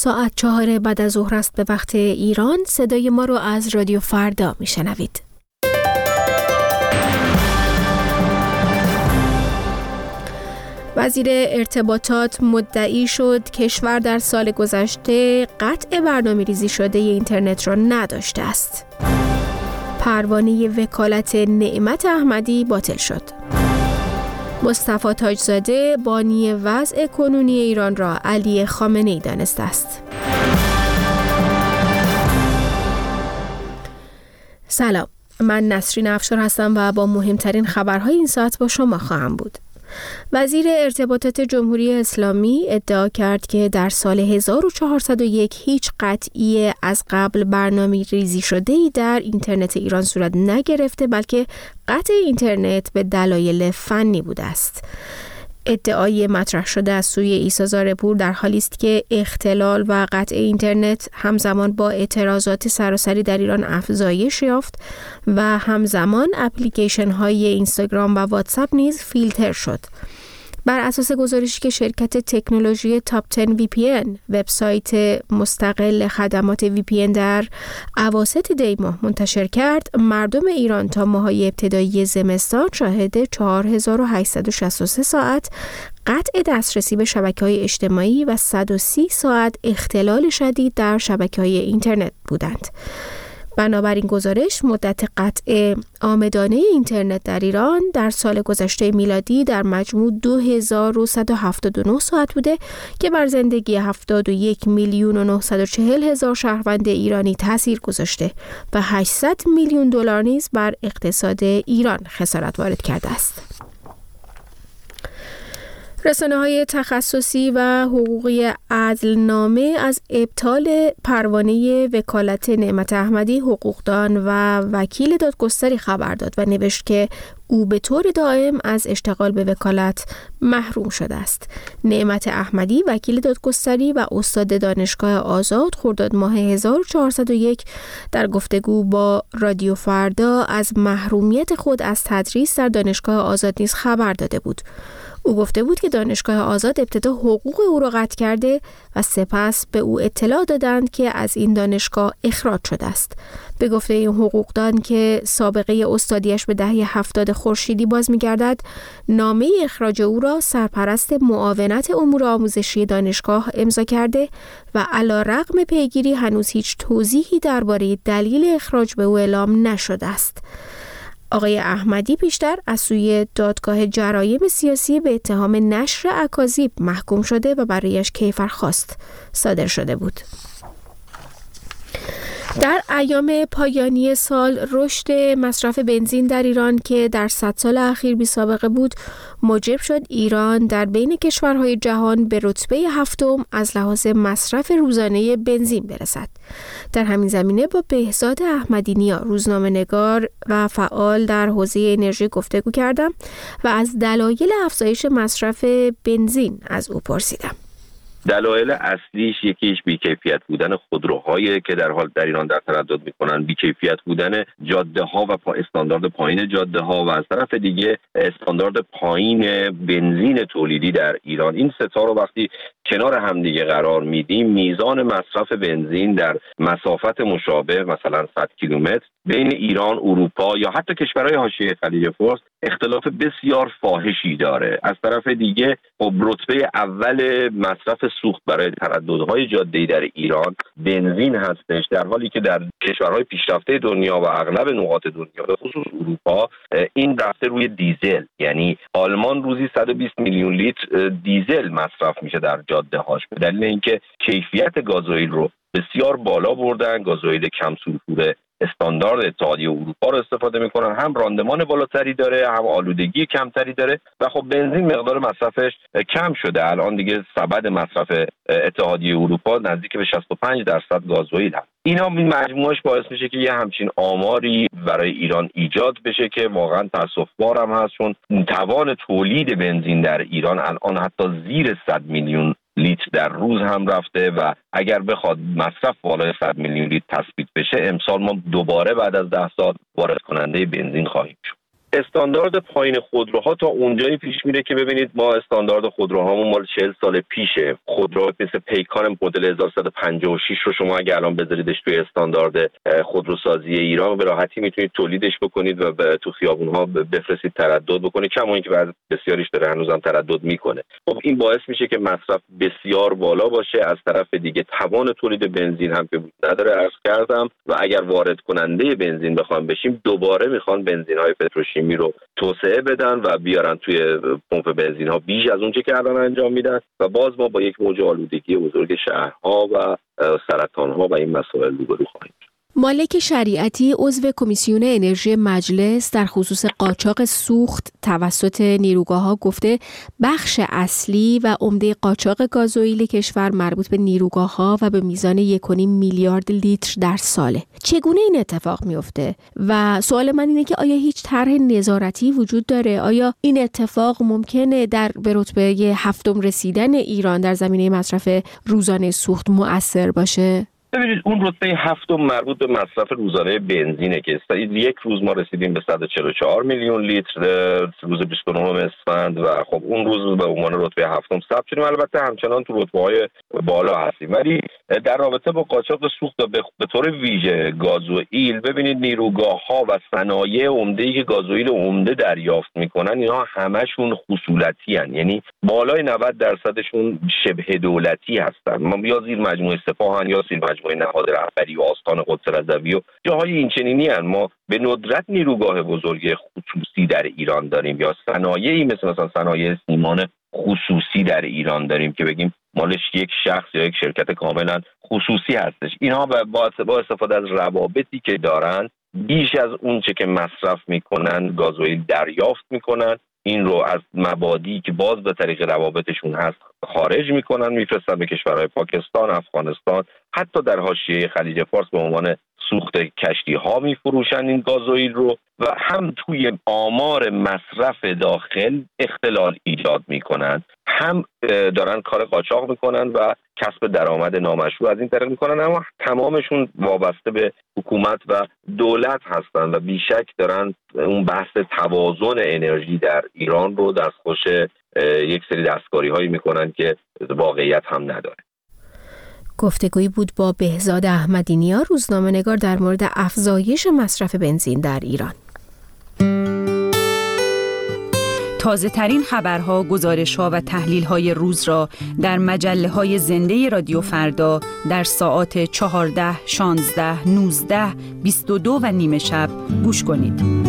ساعت 4 بعد از ظهر است به وقت ایران. صدای ما رو از رادیو فردا میشنوید. وزیر ارتباطات مدعی شد کشور در سال گذشته قطع برنامه‌ریزی شده اینترنت را نداشته است. پروانه وکالت نعمت احمدی باطل شد. مصطفی تاجزاده بانی وضع کنونی ایران را علی خامنه‌ای دانسته است. سلام، من نسرین افشار هستم و با مهمترین خبرهای این ساعت با شما خواهم بود. وزیر ارتباطات جمهوری اسلامی ادعا کرد که در سال 1401 هیچ قطعی از قبل برنامه ریزی شده‌ای در اینترنت ایران صورت نگرفته، بلکه قطع اینترنت به دلایل فنی بوده است. ادعای مطرح شده از سوی عیسی زارپور در حالی است که اختلال و قطع اینترنت همزمان با اعتراضات سراسری در ایران افزایش یافت و همزمان اپلیکیشن های اینستاگرام و واتساپ نیز فیلتر شد. بر اساس گزارشی که شرکت تکنولوژی تاپ 10 VPN وبسایت مستقل خدمات VPN در اواسط دی ماه منتشر کرد، مردم ایران تا ماه‌های ابتدایی زمستان شاهد 4863 ساعت قطع دسترسی به شبکه‌های اجتماعی و 130 ساعت اختلال شدید در شبکه‌های اینترنت بودند. بنابراین گزارش مدت قطع عامدانه اینترنت در ایران در سال گذشته میلادی در مجموع 2179 ساعت بوده که بر زندگی 71,940,000 شهروند ایرانی تاثیر گذاشته و 800 میلیون دلار نیز بر اقتصاد ایران خسارت وارد کرده است. رسانه‌های تخصصی و حقوقی عدلنامه از ابطال پروانه وکالت نعمت احمدی حقوقدان و وکیل دادگستری خبر داد و نوشت که او به طور دائم از اشتغال به وکالت محروم شده است. نعمت احمدی وکیل دادگستری و استاد دانشگاه آزاد خرداد ماه 1401 در گفتگو با رادیو فردا از محرومیت خود از تدریس در دانشگاه آزاد نیز خبر داده بود. او گفته بود که دانشگاه آزاد ابتدا حقوق او را قطع کرده و سپس به او اطلاع دادند که از این دانشگاه اخراج شده است. به گفته این حقوقدان که سابقه استادیش به دهه 70 خورشیدی باز می‌گردد، نامه اخراج او را سرپرست معاونت امور آموزشی دانشگاه امضا کرده و علی‌رغم پیگیری هنوز هیچ توضیحی درباره دلیل اخراج به او اعلام نشده است. آقای احمدی پیشتر از سوی دادگاه جرایم سیاسی به اتهام نشر اکاذیب محکوم شده و برایش کیفرخواست صادر شده بود. در ایام پایانی سال رشد مصرف بنزین در ایران که در 100 سال اخیر بی‌سابقه بود، موجب شد ایران در بین کشورهای جهان به رتبه 7 از لحاظ مصرف روزانه بنزین برسد. در همین زمینه با بهزاد احمدی نیا روزنامه‌نگار و فعال در حوزه انرژی گفتگو کردم و از دلایل افزایش مصرف بنزین از او پرسیدم. دلایل اصلیش یکیش بیکیفیت بودن خودروهایی که در حال در ایران در تردد میکنن، بیکیفیت بودن جاده ها و استاندارد پایین جاده ها و از طرف دیگه استاندارد پایین بنزین تولیدی در ایران. این سه تا رو وقتی کنار هم دیگه قرار میدیم، میزان مصرف بنزین در مسافت مشابه مثلا 100 کیلومتر بین ایران، اروپا یا حتی کشورهای حاشیه خلیج فارس اختلاف بسیار فاحشی داره. از طرف دیگه خب رتبه اول مصرف سوخت برای ترددهای جاده‌ای در ایران بنزین هستش، در حالی که در کشورهای پیشرفته دنیا و اغلب نقاط دنیا به خصوص اروپا این رفته روی دیزل. یعنی آلمان روزی 120 میلیون لیتر دیزل مصرف میشه در جاده‌هاش به دلیل اینکه کیفیت گازوئیل رو بسیار بالا بردن. گازوئیل کم سولفور استاندارد اتحادیه اروپا رو استفاده میکنن، هم راندمان بالاتری داره، هم آلودگی کمتری داره و خب بنزین مقدار مصرفش کم شده. الان دیگه سبد مصرف اتحادیه اروپا نزدیک به 65% گازوئیل هست. اینا مجموعش باعث میشه که یه همچین آماری برای ایران ایجاد بشه که واقعا تأسف‌بار هم هست، چون توان تولید بنزین در ایران الان حتی زیر 100 میلیون لیتر در روز هم رفته و اگر بخواد مصرف بالای 100 میلیون لیتر تثبیت بشه، امسال ما دوباره بعد از 10 سال وارد کننده بنزین خواهیم شد. استاندارد پایین خودروها تا اونجایی پیش میره که ببینید ما استاندارد خودروهامون مال 40 سال پیشه. خودرو مثل پیکان مدل 1156 رو شما اگه الان بذاریدش توی استاندارد خودروسازی ایران به راحتی میتونید تولیدش بکنید و تو خیابون‌ها بفرستید تردد بکنید، کما اینکه بعضی بسیاریش داره هنوزم تردد میکنه. خب این باعث میشه که مصرف بسیار بالا باشه. از طرف دیگه توان تولید بنزین هم که نداره، عرض کردم، و اگر وارد کننده بنزین بخوام بشیم دوباره میخوان بنزین‌های پتروشیمی رو توسعه بدن و بیارن توی پمپ بنزین‌ها بیش از اونچه که الان انجام میدن و باز ما با یک موج آلودگی بزرگ شهرها و سرطان‌ها و این مسائل روبرو خواهیم. مالک شریعتی عضو کمیسیون انرژی مجلس در خصوص قاچاق سوخت توسط نیروگاه‌ها گفته بخش اصلی و عمده قاچاق گازوئیل کشور مربوط به نیروگاه‌ها و به میزان 1.5 میلیارد لیتر در ساله. چگونه این اتفاق میفته؟ و سوال من اینه که آیا هیچ طرح نظارتی وجود داره؟ آیا این اتفاق ممکنه به رتبه 7 رسیدن ایران در زمینه مصرف روزانه سوخت مؤثر باشه؟ ببینید اون رتبه 7 مربوط به مصرف روزانه بنزینه که یک روز ما رسیدیم به 144 میلیون لیتر روز 29 اسفند و خب اون روز به عنوان رتبه 7 ثبت شدیم. البته همچنان تو رتبه‌های بالا هستیم، ولی در رابطه با قاچاق سوخت به طور ویژه گازوئیل ببینید نیروگاه‌ها و صنایع عمده‌ای که گازوئیل عمده دریافت میکنن اینا همشون خصولتی هستند، یعنی بالای 90% شبه دولتی هستن. ما یا زیر مجموعه سپاهن یا زیر مجموعه نهاد رهبری و آستان قدس رضوی و جاهای این چنینی هستند. ما به ندرت نیروگاه بزرگ خصوصی در ایران داریم یا صنایعی مثلا صنایع سیمان خصوصی در ایران داریم که بگیم مالش یک شخص یا یک شرکت کاملا خصوصی هستش. اینها با استفاده از روابطی که دارن بیش از اون چه که مصرف میکنن گازوئیل دریافت میکنن، این رو از مبادی که باز به طریق روابطشون هست خارج میکنن، میفرستن به کشورهای پاکستان، افغانستان، حتی در حاشیه خلیج فارس به عنوان سوخت کشتی ها میفروشن این گازوئیل رو و هم توی آمار مصرف داخل اختلال ایجاد میکنن، هم دارن کار قاچاق میکنن و کسب درآمد نامشروع از این طریق میکنن. اما تمامشون وابسته به حکومت و دولت هستن و بیشک دارن اون بحث توازن انرژی در ایران رو دستخوش یک سری دستکاری هایی میکنن که واقعیت هم نداره. گفتگویی بود با بهزاد احمدی‌نیا، روزنامه‌نگار، در مورد افزایش مصرف بنزین در ایران. تازه ترین خبرها، گزارش‌ها و تحلیل‌های روز را در مجله‌های زنده رادیو فردا در ساعات 14، 16، 19، 22 و نیم شب گوش کنید.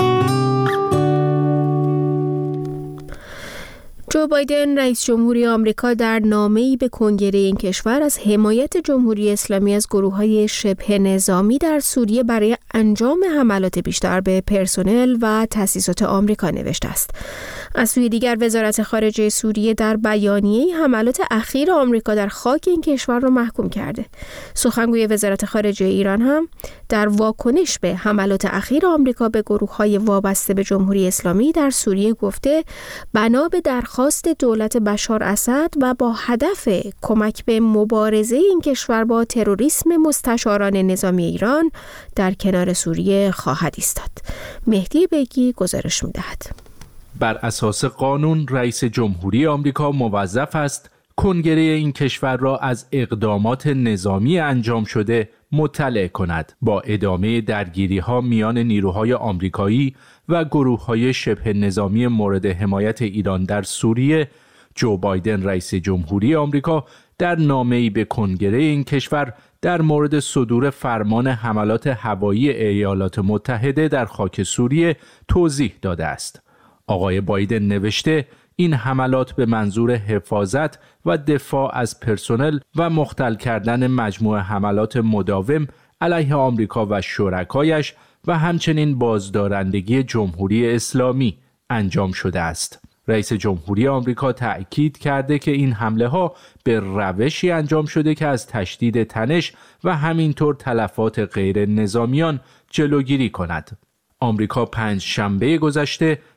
جو بایدن رئیس جمهوری آمریکا در نامه‌ای به کنگره این کشور از حمایت جمهوری اسلامی از گروه‌های شبه نظامی در سوریه برای انجام حملات بیشتر به پرسنل و تأسیسات آمریکا نوشته است. از سوی دیگر وزارت خارجه سوریه در بیانیه‌ای حملات اخیر آمریکا در خاک این کشور را محکوم کرده. سخنگوی وزارت خارجه ایران هم در واکنش به حملات اخیر آمریکا به گروه‌های وابسته به جمهوری اسلامی در سوریه گفته بنا به درخواست دولت بشار اسد و با هدف کمک به مبارزه این کشور با تروریسم مستشاران نظامی ایران در کنار سوریه خواهد ایستاد. مهدی بیگی گزارش می‌دهد. بر اساس قانون رئیس جمهوری آمریکا موظف است کنگره این کشور را از اقدامات نظامی انجام شده مطلع کند. با ادامه درگیری‌ها میان نیروهای آمریکایی و گروه‌های شبه نظامی مورد حمایت ایران در سوریه، جو بایدن رئیس جمهوری آمریکا در نامه‌ای به کنگره این کشور در مورد صدور فرمان حملات هوایی ایالات متحده در خاک سوریه توضیح داده است. آقای بایدن نوشته این حملات به منظور حفاظت و دفاع از پرسنل و مختل کردن مجموعه حملات مداوم علیه آمریکا و شرکایش و همچنین بازدارندگی جمهوری اسلامی انجام شده است. رئیس جمهوری آمریکا تأکید کرده که این حمله ها به روشی انجام شده که از تشدید تنش و همینطور تلفات غیر نظامیان جلوگیری کند. آمریکا پنجشنبه گذشته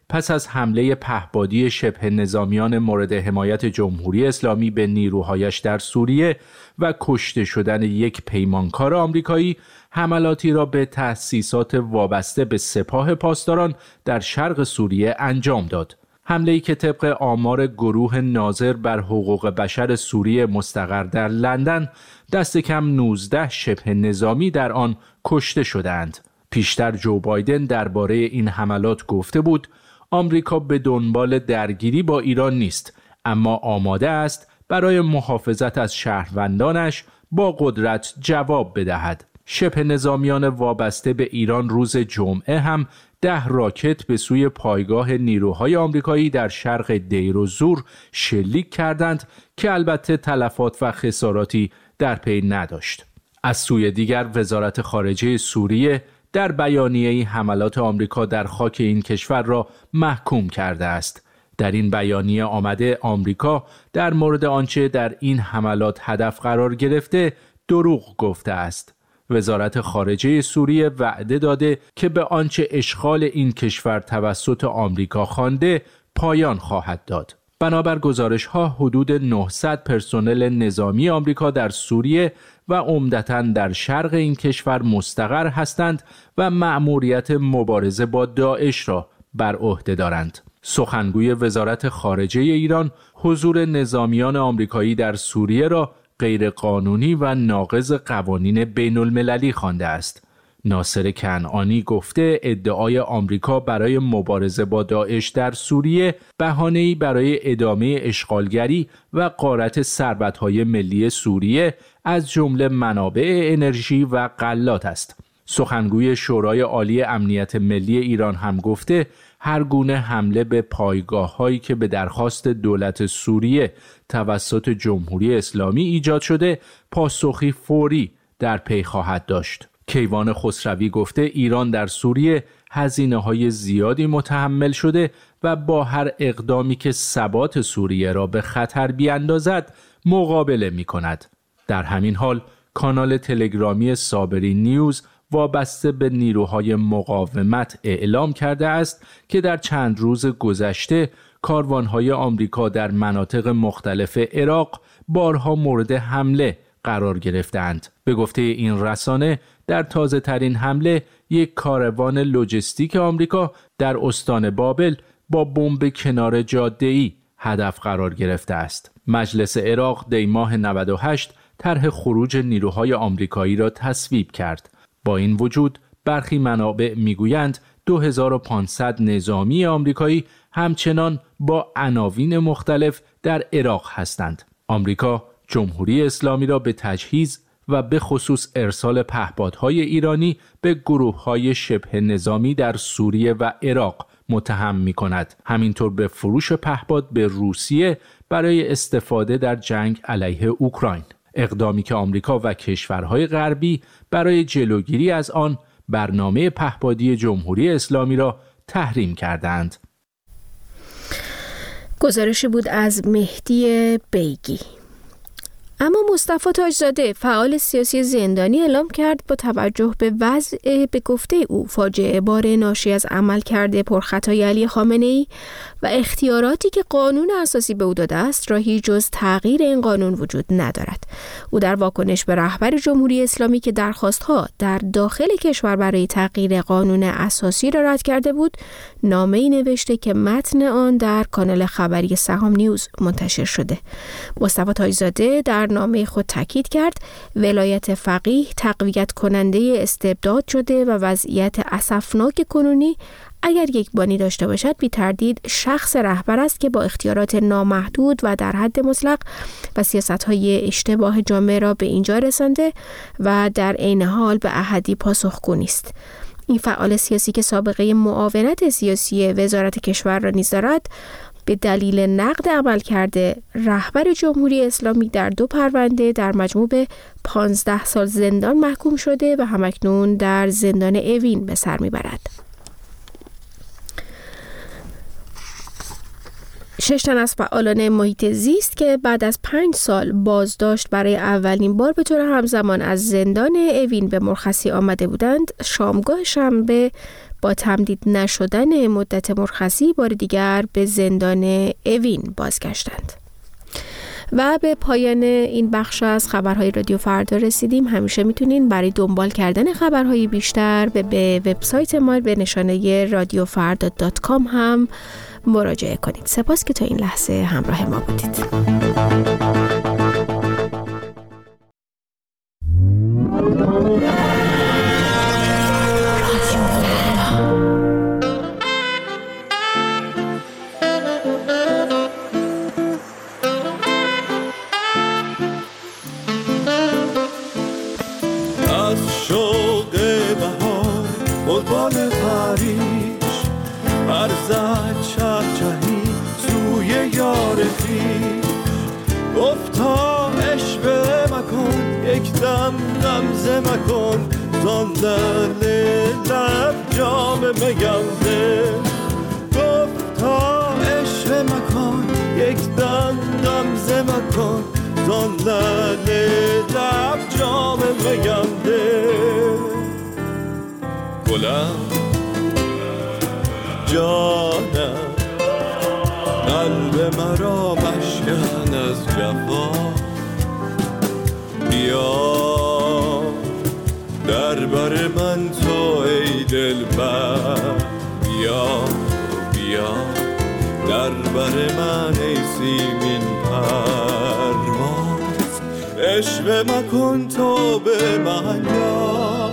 پس از حمله پهپادی شبه نظامیان مورد حمایت جمهوری اسلامی به نیروهایش در سوریه و کشته شدن یک پیمانکار آمریکایی، حملاتی را به تأسیسات وابسته به سپاه پاسداران در شرق سوریه انجام داد. حمله‌ای که طبق آمار گروه ناظر بر حقوق بشر سوریه مستقر در لندن، دست کم 19 شبه نظامی در آن کشته شدند. پیشتر جو بایدن درباره این حملات گفته بود آمریکا به دنبال درگیری با ایران نیست، اما آماده است برای محافظت از شهروندانش با قدرت جواب بدهد. شبه نظامیان وابسته به ایران روز جمعه هم 10 راکت به سوی پایگاه نیروهای آمریکایی در شرق دیر الزور شلیک کردند که البته تلفات و خساراتی در پی نداشت. از سوی دیگر وزارت خارجه سوریه در بیانیه‌ای حملات آمریکا در خاک این کشور را محکوم کرده است. در این بیانیه آمده آمریکا در مورد آنچه در این حملات هدف قرار گرفته دروغ گفته است. وزارت خارجه سوریه وعده داده که به آنچه اشغال این کشور توسط آمریکا خوانده پایان خواهد داد. بنابر گزارش‌ها حدود 900 پرسنل نظامی آمریکا در سوریه و عمدتاً در شرق این کشور مستقر هستند و مأموریت مبارزه با داعش را بر عهده دارند. سخنگوی وزارت خارجه ایران حضور نظامیان آمریکایی در سوریه را غیرقانونی و ناقض قوانین بین المللی خوانده است. ناصر کنعانی گفته ادعای آمریکا برای مبارزه با داعش در سوریه بهانه‌ای برای ادامه اشغالگری و غارت ثروت‌های ملی سوریه از جمله منابع انرژی و غلات است. سخنگوی شورای عالی امنیت ملی ایران هم گفته هر گونه حمله به پایگاه‌هایی که به درخواست دولت سوریه توسط جمهوری اسلامی ایجاد شده پاسخی فوری در پی خواهد داشت. کیوان خسروی گفته ایران در سوریه هزینه‌های زیادی متحمل شده و با هر اقدامی که ثبات سوریه را به خطر بیاندازد مقابله می‌کند. در همین حال کانال تلگرامی صابری نیوز وابسته به نیروهای مقاومت اعلام کرده است که در چند روز گذشته کاروان‌های آمریکا در مناطق مختلف عراق بارها مورد حمله قرار گرفتند. به گفته این رسانه در تازه ترین حمله یک کاروان لوجستیک آمریکا در استان بابل با بمب کنار جاده‌ای هدف قرار گرفته است. مجلس عراق دی ماه 98 طرح خروج نیروهای آمریکایی را تصویب کرد. با این وجود برخی منابع میگویند 2500 نظامی آمریکایی همچنان با عناوین مختلف در عراق هستند. آمریکا جمهوری اسلامی را به تجهیز و به خصوص ارسال پهپادهای ایرانی به گروه‌های شبه نظامی در سوریه و عراق متهم می‌کند. همینطور به فروش پهپاد به روسیه برای استفاده در جنگ علیه اوکراین. اقدامی که آمریکا و کشورهای غربی برای جلوگیری از آن برنامه پهپادی جمهوری اسلامی را تحریم کردند. گزارشی بود از مهدی بیگی. اما مصطفی تاجزاده فعال سیاسی زندانی اعلام کرد با توجه به وضع به گفته او فاجعه بار ناشی از عملکرد پرخطای علی خامنه‌ای و اختیاراتی که قانون اساسی به او داده است راهی جز تغییر این قانون وجود ندارد. او در واکنش به رهبر جمهوری اسلامی که درخواست‌ها در داخل کشور برای تغییر قانون اساسی را رد کرده بود، نامه‌ای نوشته که متن آن در کانال خبری سهام نیوز منتشر شده. مصطفی تاجزاده در نامه خود تاکید کرد ولایت فقیه تقویت کننده استبداد شده و وضعیت اسفناک کنونی اگر یک بانی داشته باشد بی تردید شخص رهبر است که با اختیارات نامحدود و در حد مطلق و سیاست‌های اشتباه جامعه را به اینجا رسانده و در عین حال به احدی پاسخگو نیست. این فعال سیاسی که سابقه معاونت سیاسی وزارت کشور را نیز دارد به دلیل نقد عملکرد رهبر جمهوری اسلامی در 2 پرونده در مجموع به 15 سال زندان محکوم شده و همکنون در زندان اوین به سر میبرد. 6 تن از فعالان محیط زیست که بعد از 5 سال بازداشت برای اولین بار به طور همزمان از زندان اوین به مرخصی آمده بودند، شامگاه شنبه با تمدید نشدن مدت مرخصی بار دیگر به زندان اوین بازگشتند. و به پایان این بخش از خبرهای رادیو فردا رسیدیم. همیشه میتونین برای دنبال کردن خبرهای بیشتر به وبسایت ما به نشانه radiofarda.com هم مراجعه کنید. سپاس که تا این لحظه همراه ما بودید. گفتا اشوه مکن یک دم غمزه مکن زان لب جام میانده. گفتا اشوه مکن یک دم غمزه مکن زان لب جام میانده. گلم جانم قلب مرا مشکن از جفا. بیا در بر من تو ای دلبر، بیا در بر من ای سیمین پرواز. عشوه مکن تو به من یار.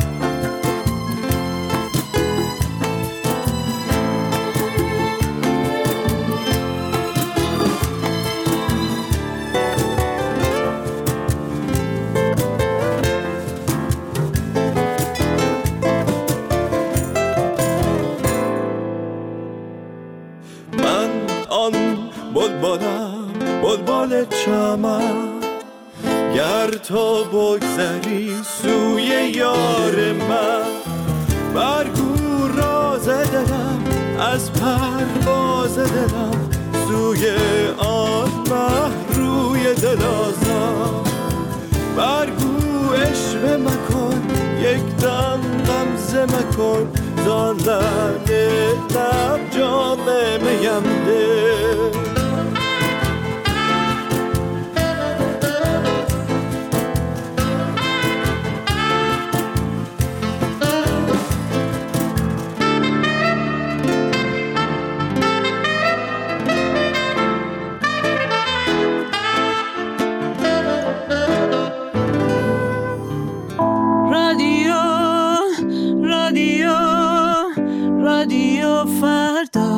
بلبل چمن گر تو بگذری سوی یار من، برگو راز دلم از پرواز دلم سوی آن مه روی دلازم. برگو عشوه مکن یک دم غمزه مکن زان لب جام میم ده. رادیو فردا.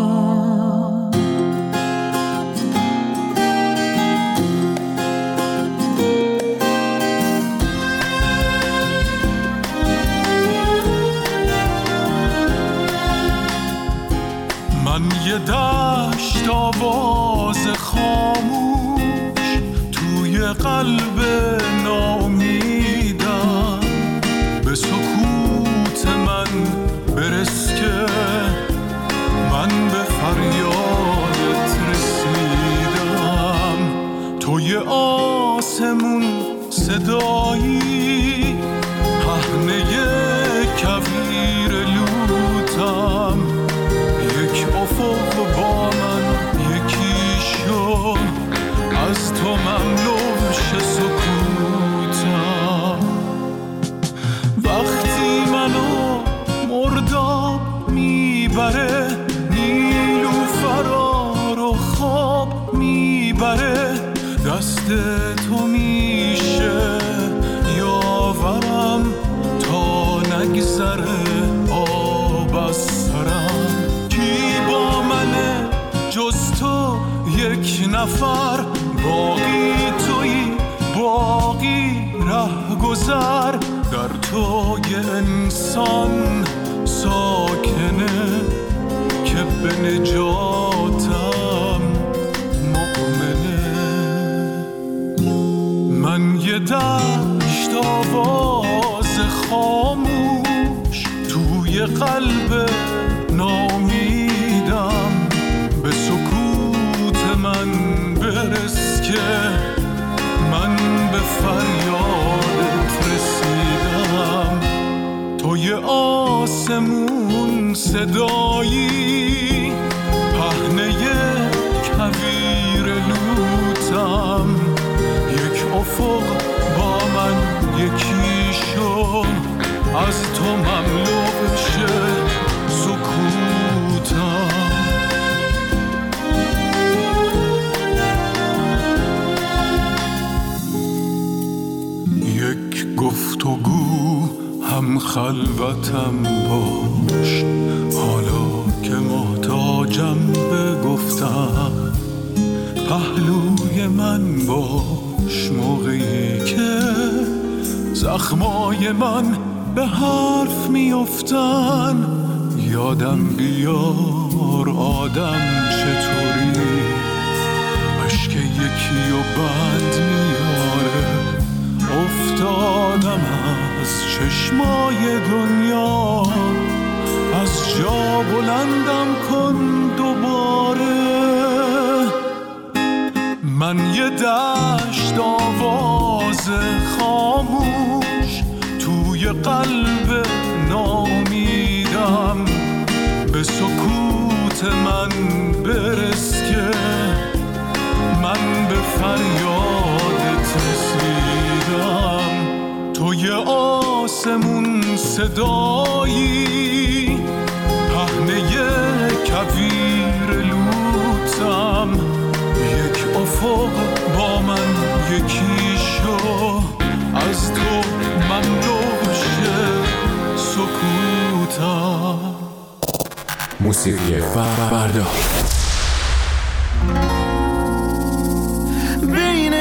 من یه دشت آواز خاموش توی قلب ناامیدم. به سکوت من برس که من به فریادت رسیدم. توی آسمون صدایی پهنه کویر لوتم. یک افق با من یکی شد از تو مملو شه سکوتم. وقتی منو مرداب میبره نیلوفرا رو خواب میبره. دست تو میشه یاورم تا نگذره آب از سرم. کی با منه جز تو یک نفر، باقی تویی باقی ره گذر. در تو یه انسان ساکنه که به نجاتم مؤمنه. من یه دشت آواز خاموش توی قلب ناامیدم. به سکوت برس که من به فریادت رسیدم. توی آسمون صدایی، پهنه کویر لوتم، یک افق با من یکی شو، از تو مملو بشه سکوتم. یک گفتگو هم خلوتم باش، حالا که محتاجم به گفتم. پهلوی من باش موقعی که زخمای من به حرف میافتن. یادم بیار آدم چطوری اشک یکی و بند میاره. افتادم از چشمای دنیا، از جا بلندم کن دوباره. من یه دشت آواز خاموش توی قلب نامیدم. به سکوت من برس که من به فریادت رسیدم. توی آسمون صدایی، پهنه کویر لوتم، یک افق با من یکی شو، از تو مملو بشه سکوتم. موسیقی فردا بین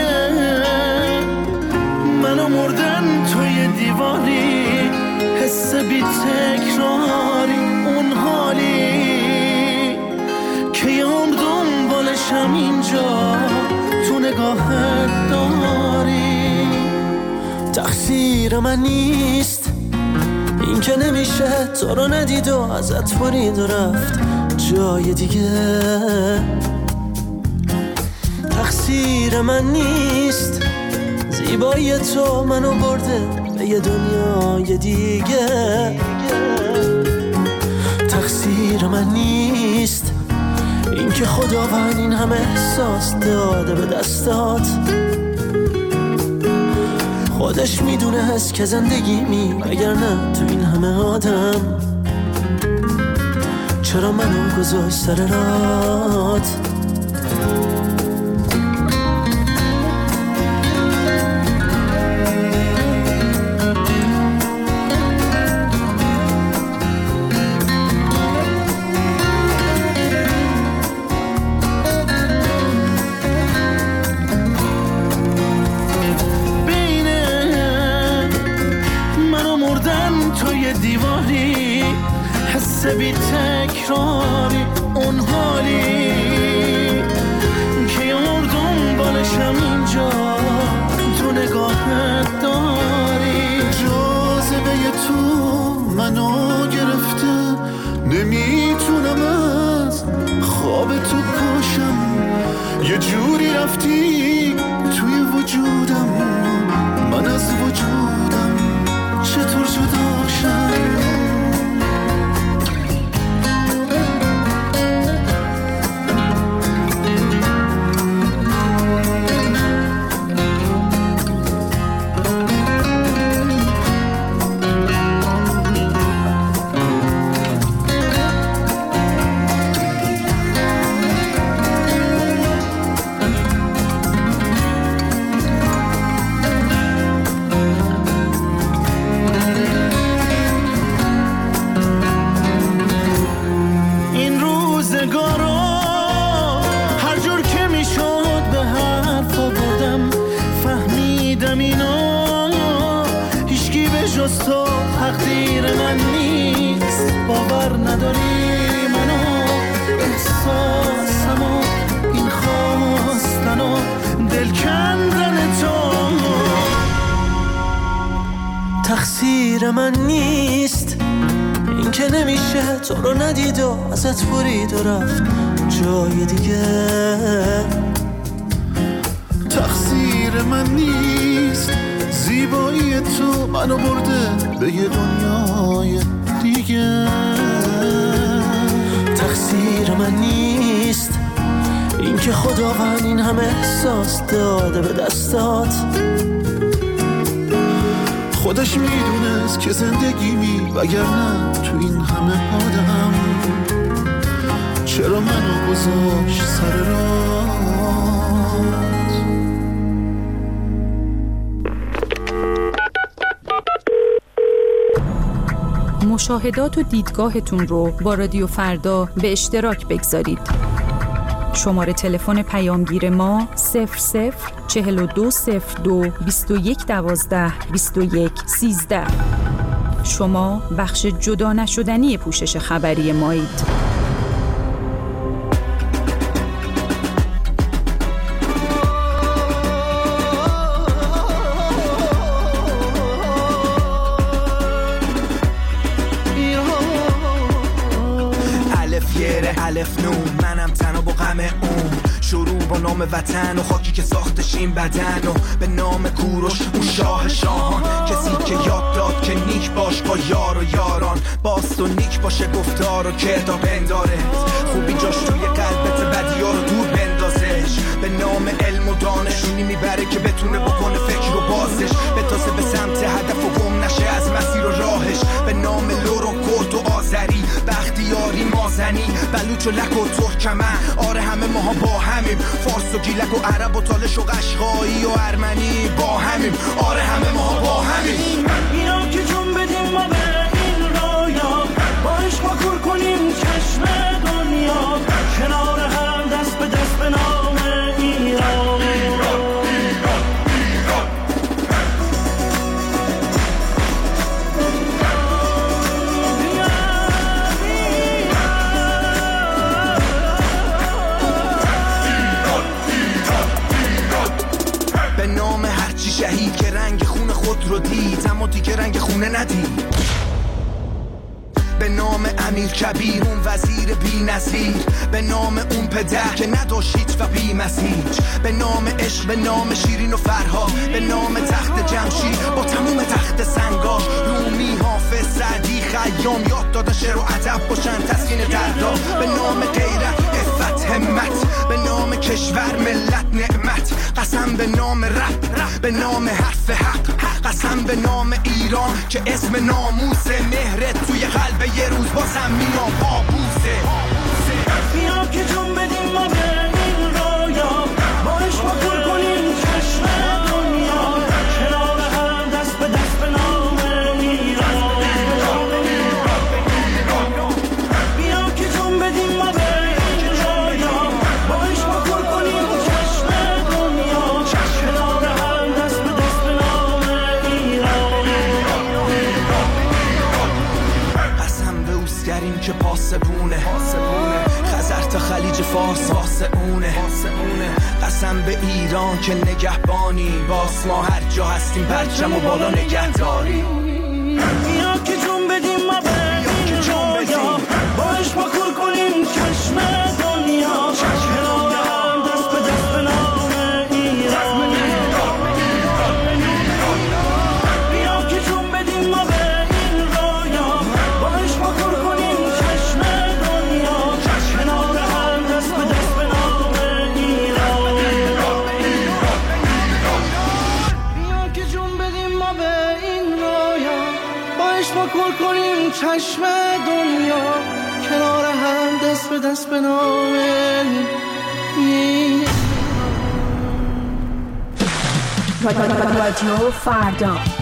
من و مردن توی دیواری، حس بی تکراری، اون حالی که یام دنبالشم اینجا تو نگاهت داری. تقصیر من نیست این که نمیشه تو رو ندید و ازت برید و رفت جای دیگه. تقصیر من نیست زیبایی تو منو برده به یه دنیای دیگه. تقصیر من نیست این که خداوند این همه احساس داده به دستات. خودش میدونه هست که زندگی اگر نه تو این همه آدم چرا منو گذاشت سر رات. دیواری حس بی تکراری، اون حالی که یار دنبالشم اینجا تو نگاهت داری. جاذبه تو منو گرفته، نمیتونم از خواب تو پاشم. یه جوری رفتی توی وجودم، من از وجودم چطور جدا شم. تقدیر من نیست، باور نداری منو، احساسمو، این خواستن و دل کندن تو. تقصیر من نیست این که نمیشه تو رو ندید و ازت برید و رفت جای دیگه. تقصیر من نیست، زیبایی تو منو برده به یه دنیای دیگه. تقصیر من نیست این که خداوند این همه احساس داده به دستات. خودش میدونست که زندگیمی وگرنه تو این همه آدم چرا منو گذاشت سر راه. مشاهدات و دیدگاهتون رو با رادیو فردا به اشتراک بگذارید. شماره تلفن پیامگیر ما 004202 2112 2113. شما بخش جدا نشدنی پوشش خبری مایید. الف نون منم تنها با غم اون، شروع با نام وطن و خاکی که ساختش این بدن و به نام کوروش اون شاه شاهان، کسی که یاد داد که نیک باش با یار و یاران، باست و نیک باشه گفتار و کردار بنداره، خوبی جاش توی قلبت بدیار رو دور بندازش، به نام علم و دانشونی میبره که بتونه بکنه فکر و بازش، بتازه به سمت هدف و گم نشه از مسیر و راهش، به نام لور و کرد و آذری، بختیاری مازنی، بلوچ و لک و ترکمن، آره همه ماها با همیم، فارس و گیلک و عرب و تالش و قشقایی و ارمنی با همیم، آره همه ماها با همیم. اینا که جون بدیم ما به این رویا، با عشق ما کور کنیم چشم دنیا، کنار هم دست به دست به نام ایران. شهید که رنگ خون خود رو دید اما دیگه رنگ خونه ندید، به نام امیر کبیر اون وزیر بی نظیر، به نام اون پدر که نداشت هیچ و بی مسیج، به نام عشق، به نام شیرین و فرهاد، به نام تخت جمشید با تموم تخت سنگاش، رومی، حافظ، سعدی، خیام یاد دادن شعر و ادب باشن تسکین دردا، به نام غیرت، عفت، همت، به نام کشور، ملت، نعمت، قسم به نام رب، به نام حرف حق، قسم به نام ایران که اسم ناموس، مهرت توی قلب یه روز بازم میام بابوسه. بیا که جون بدیم ما به این رویا، با عشق ما کور کنیم چشم دنیا، کنار هم دست به دست به نام ایران. بیا که جون بدیم ما به این رویا، با عشق ما کور کنیم چشم دنیا، کنار هم دست به دست به نام ایران. قسم به اوسگریم که پاسبونه، خزر تا خلیج فارس واسه اونه، قسم به ایران که نگهبانی، باس ما هر جا هستیم پرچم و بالا نگهداری. بیا که جون بدیم ما به این رویا، با عشق ما کور کنیم چشم دنیا، کنار هم دست به دست به نام ایران. بیا که جون بدیم ما به این رویا، با عشق ما کور کنیم چشم دنیا، کنار هم دست به دست به نام ایران. بیا که جون بدیم ما به این رویا، با عشق ما کور کنیم چشم دنیا، کنار هم دست به دست به نام رادیو فردا.